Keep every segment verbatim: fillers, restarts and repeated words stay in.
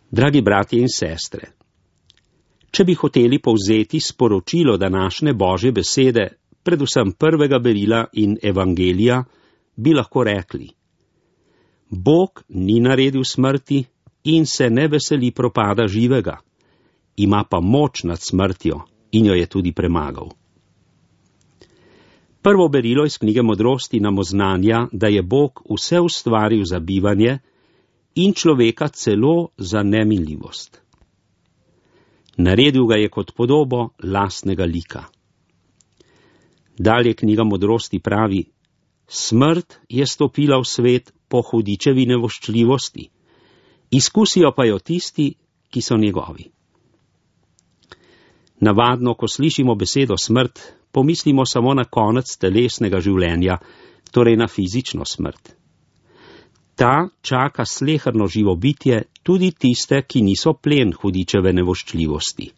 Dragi bratje in sestre, če bi hoteli povzeti sporočilo današnje Božje besede, predvsem prvega berila in evangelija, bi lahko rekli: Bog ni naredil smrti in se ne veseli propada živega, ima pa moč nad smrtjo in jo je tudi premagal. Prvo berilo iz knjige Modrosti nam oznanja, da je Bog vse ustvaril za bivanje in človeka celo za neminljivost. Naredil ga je kot podobo lastnega lika. Dalje knjiga Modrosti pravi: Smrt je stopila v svet po hudičevi nevoščljivosti, izkusijo pa jo tisti, ki so njegovi. Navadno, ko slišimo besedo smrt, pomislimo samo na konec telesnega življenja, torej na fizično smrt. Ta čaka sleherno živo bitje, tudi tiste, ki niso plen hudičeve nevoščljivosti.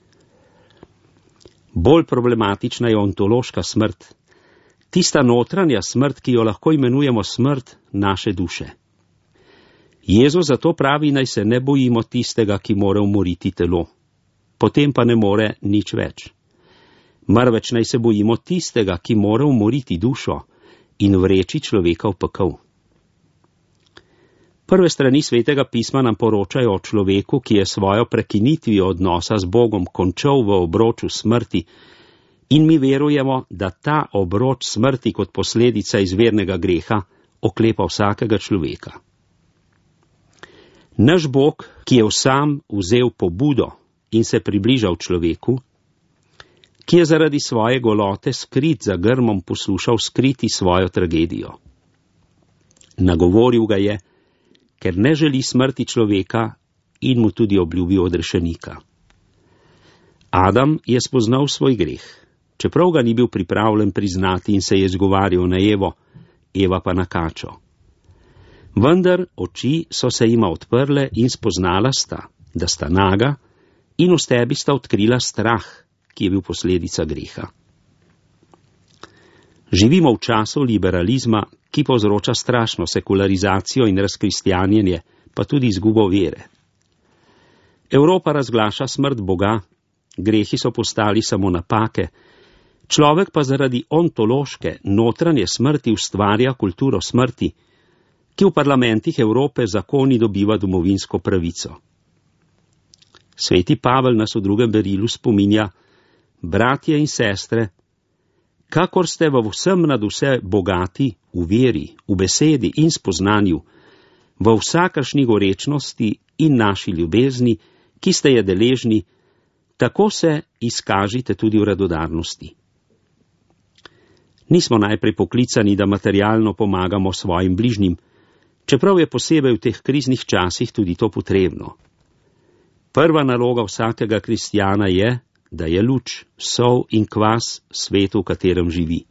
Bolj problematična je ontološka smrt, tista notranja smrt, ki jo lahko imenujemo smrt naše duše. Jezus zato pravi, naj se ne bojimo tistega, ki more umoriti telo, potem pa ne more nič več. Marveč naj se bojimo tistega, ki more umoriti dušo in vreči človeka v pekel. Prve strani Svetega pisma nam poročajo o človeku, ki je svojo prekinitvijo odnosa z Bogom končal v obroču smrti, in mi verujemo, da ta obroč smrti kot posledica izvernega greha oklepa vsakega človeka. Naš Bog, ki je sam vzel pobudo in se približal človeku, ki je zaradi svoje golote skrit za grmom poslušal skriti svojo tragedijo. Nagovoril ga je, ker ne želi smrti človeka, in mu tudi obljubil odrešenika. Adam je spoznal svoj greh, čeprav ga ni bil pripravljen priznati in se je izgovarjal na Evo, Eva pa na kačo. Vendar oči so se jima odprle in spoznala sta, da sta naga, in v stebi sta odkrila strah, ki je bil posledica greha. Živimo v času liberalizma, ki povzroča strašno sekularizacijo in razkristjanjenje, pa tudi izgubo vere. Evropa razglaša smrt Boga, grehi so postali samo napake, človek pa zaradi ontološke, notranje smrti ustvarja kulturo smrti, ki v parlamentih Evrope zakoni dobiva domovinsko pravico. Sveti Pavel nas v drugem berilu spominja: Bratje in sestre, kakor ste v vsem nad vse bogati, v veri, v besedi in spoznanju, v vsakršni gorečnosti in naši ljubezni, ki ste je deležni, tako se izkažite tudi v radodarnosti. Nismo najprej poklicani, da materialno pomagamo svojim bližnjim, čeprav je posebej v teh kriznih časih tudi to potrebno. Prva naloga vsakega kristjana je, da je luč, sol in kvas svetu, v katerem živi.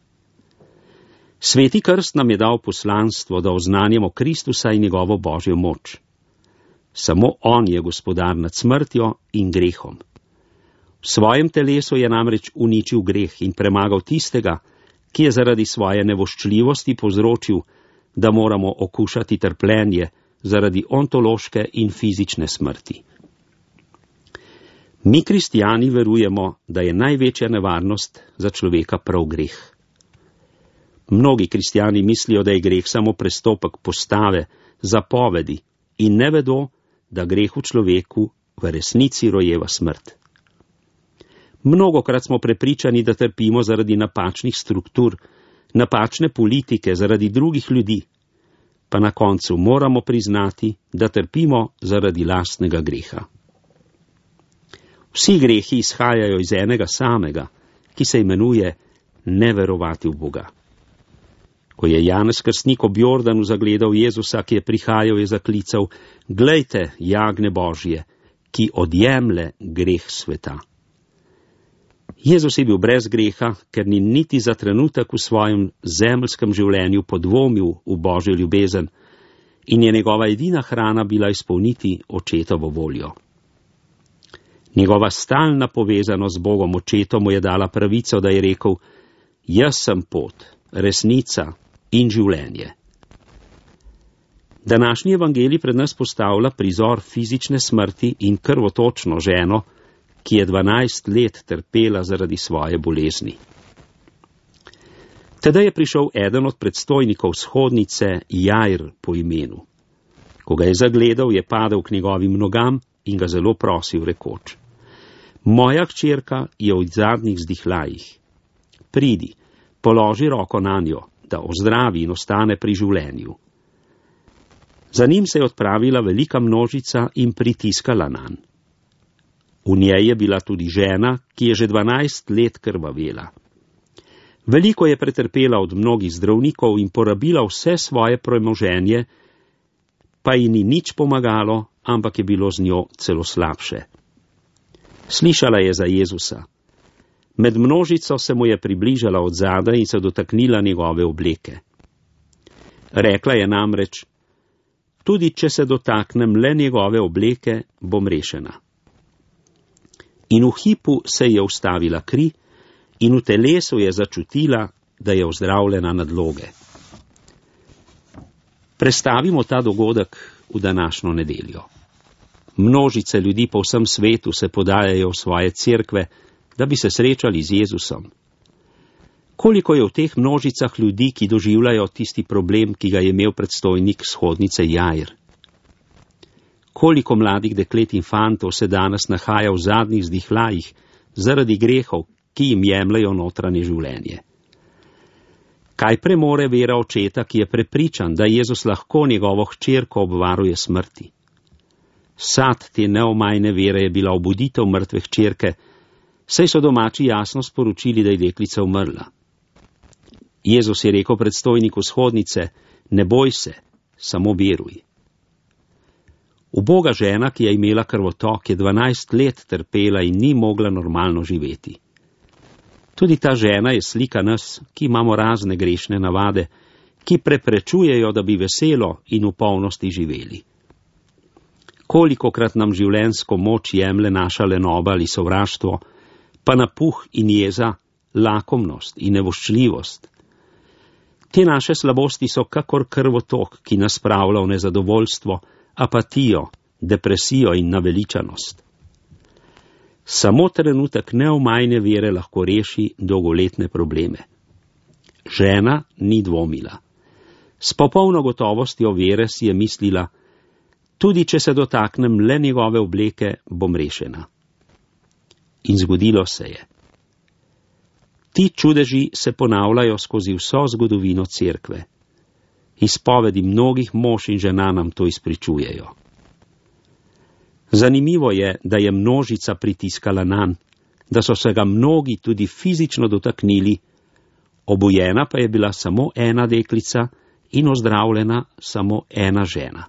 Sveti krst nam je dal poslanstvo, da oznanjamo Kristusa in njegovo Božjo moč. Samo on je gospodar nad smrtjo in grehom. V svojem telesu je namreč uničil greh in premagal tistega, ki je zaradi svoje nevoščljivosti povzročil, da moramo okušati trpljenje zaradi ontološke in fizične smrti. Mi kristijani verujemo, da je največja nevarnost za človeka prav greh. Mnogi kristijani mislijo, da je greh samo prestopek postave, zapovedi in ne vedo, da greh v človeku v resnici rojeva smrt. Mnogokrat smo prepričani, da trpimo zaradi napačnih struktur, napačne politike, zaradi drugih ljudi, pa na koncu moramo priznati, da trpimo zaradi lastnega greha. Vsi grehi izhajajo iz enega samega, ki se imenuje neverovati v Boga. Ko je Janez Krstnik ob Jordanu zagledal Jezusa, ki je prihajal, je zaklical: Glejte, jagne Božje, ki odjemlje greh sveta. Jezus je bil brez greha, ker ni niti za trenutek v svojem zemeljskem življenju podvomil v Božjo ljubezen in je njegova edina hrana bila izpolniti očetovo voljo. Njegova stalna povezanost z Bogom očetom mu je dala pravico, da je rekel: Jaz sem pot, resnica in življenje. Današnji evangelij pred nas postavlja prizor fizične smrti in krvotočno ženo, ki je dvanajst let trpela zaradi svoje bolezni. Tedaj je prišel eden od predstojnikov shodnice, Jair po imenu. Ko ga je zagledal, je padel k njegovim nogam in ga zelo prosil, rekoč: Moja hčerka je v zadnjih zdihljajih. Pridi, položi roko nanjo, da ozdravi in ostane pri življenju. Za njim se je odpravila velika množica in pritiskala nanj. V njej je bila tudi žena, ki je že dvanajst let krvavela. Veliko je pretrpela od mnogih zdravnikov in porabila vse svoje premoženje, pa ji ni nič pomagalo, ampak je bilo z njo celo slabše. Slišala je za Jezusa. Med množico se mu je približala od zadaj in se dotaknila njegove obleke. Rekla je namreč: Tudi če se dotaknem le njegove obleke, bom rešena. In v hipu se je ustavila kri in v telesu je začutila, da je ozdravljena nadloge. Prestavimo ta dogodek v današnjo nedeljo. Množice ljudi po vsem svetu se podajajo v svoje cerkve, da bi se srečali z Jezusom. Koliko je v teh množicah ljudi, ki doživljajo tisti problem, ki ga je imel predstojnik shodnice Jair? Koliko mladih deklet in fantov se danes nahaja v zadnjih zdihljajih zaradi grehov, ki jim jemljajo notranje življenje? Kaj premore vera očeta, ki je prepričan, da Jezus lahko njegovo hčerko obvaruje smrti? Sad te neomajne vere je bila obuditev mrtve hčerke, saj so domači jasno sporočili, da je deklica umrla. Jezus je rekel predstojniku shodnice: Ne boj se, samo veruj. Uboga žena, ki je imela krvotok, je dvanajst let trpela in ni mogla normalno živeti. Tudi ta žena je slika nas, ki imamo razne grešne navade, ki preprečujejo, da bi veselo in v polnosti živeli. Kolikokrat nam življenjsko moč jemlje naša lenoba ali sovraštvo, pa napuh in jeza, lakomnost in nevoščljivost. Te naše slabosti so kakor krvotok, ki nas spravlja v nezadovoljstvo, apatijo, depresijo in naveličanost. Samo trenutek neomajne vere lahko reši dolgoletne probleme. Žena ni dvomila. S popolno gotovostjo vere si je mislila: Tudi če se dotaknem le njegove obleke, bom rešena. In zgodilo se je. Ti čudeži se ponavljajo skozi vso zgodovino cerkve. Izpovedi mnogih mož in žena nam to izpričujejo. Zanimivo je, da je množica pritiskala nanj, da so se ga mnogi tudi fizično dotaknili, obujena pa je bila samo ena deklica in ozdravljena samo ena žena.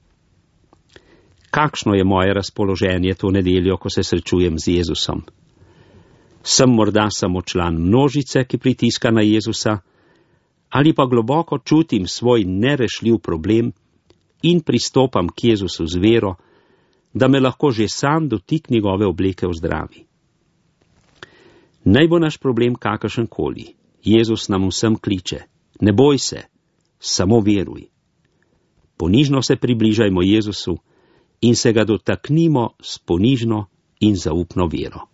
Kakšno je moje razpoloženje to nedeljo, ko se srečujem z Jezusom? Sem morda samo član množice, ki pritiska na Jezusa, ali pa globoko čutim svoj nerešljiv problem in pristopam k Jezusu z vero, da me lahko že sam dotik njegove obleke ozdravi. Naj bo naš problem kakršenkoli, Jezus nam vsem kliče: Ne boj se, samo veruj. Ponižno se približajmo Jezusu in se ga dotaknimo s ponižno in zaupno vero.